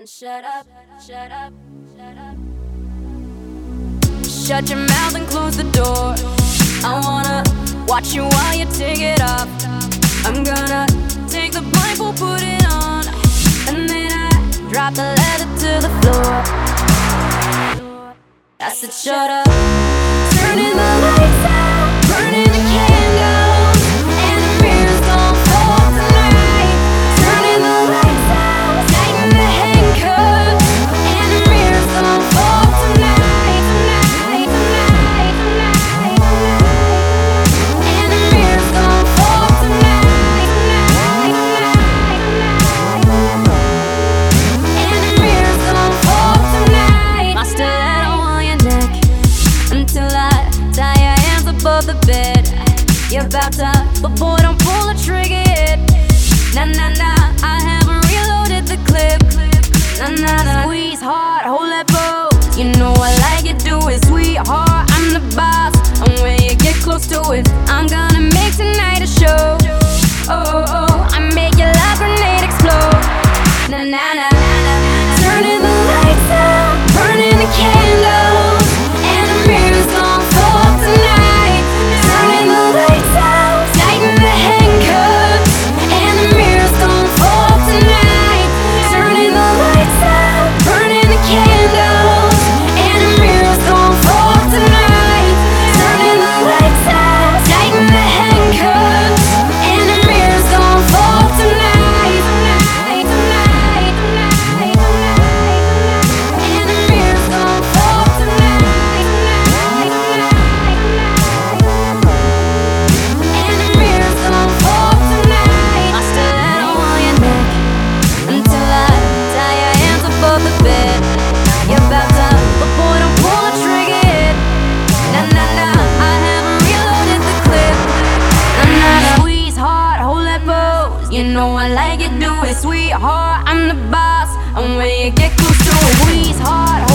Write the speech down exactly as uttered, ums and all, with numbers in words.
and shut up, shut up, shut up. Shut your mouth and close the door. I wanna watch you while you take it off. I'm gonna take the blindfold, put it on, and then I drop the leather to the floor. I said shut up. Turning the lights out, burning the candles, and the mirrors gon' fall tonight. Turning the lights out, tighten the handcuffs, and the mirrors gon' fall tonight, tonight, tonight, tonight, tonight. And the mirrors gon' fall tonight, tonight, tonight, tonight. And the mirrors gon' fall tonight. My stiletto on your neck until I tie your hands above the bed. You're about to, but boy, don't pull the trigger yet. Nah, nah, nah, I haven't reloaded the clip. Nah, nah, nah, squeeze hard, hold that bow. You know I like it, do it, sweetheart, I'm the boss. And when you get close to it, I'm gonna make tonight a show. Oh, oh, oh, I make your love grenade explode. Nah, nah, nah, nah, nah. Turning the lights out, burning the candles, and the mirrors gon' fall tonight. Turning the lights out, tighten the handcuffs, and the mirrors gon' fall tonight. Turning the lights out, burning the candles, and the mirrors gon' fall tonight. Turning the lights out, tighten the handcuffs, and the mirrors gon' fall tonight. Tonight, tonight, tonight, tonight. And the mirrors gon' fall tonight. Tonight, tonight, tonight. And the mirrors gon' fall tonight. My stiletto on your neck until I tie your hands above the bed. You're about to, but boy, don't pull the trigger yet. Nah, nah, nah, I haven't reloaded the clip. Nah, nah, nah, squeeze hard, hold that pose. You know I like it, do it, sweetheart, I'm the boss. And when you get close to it, squeeze hard.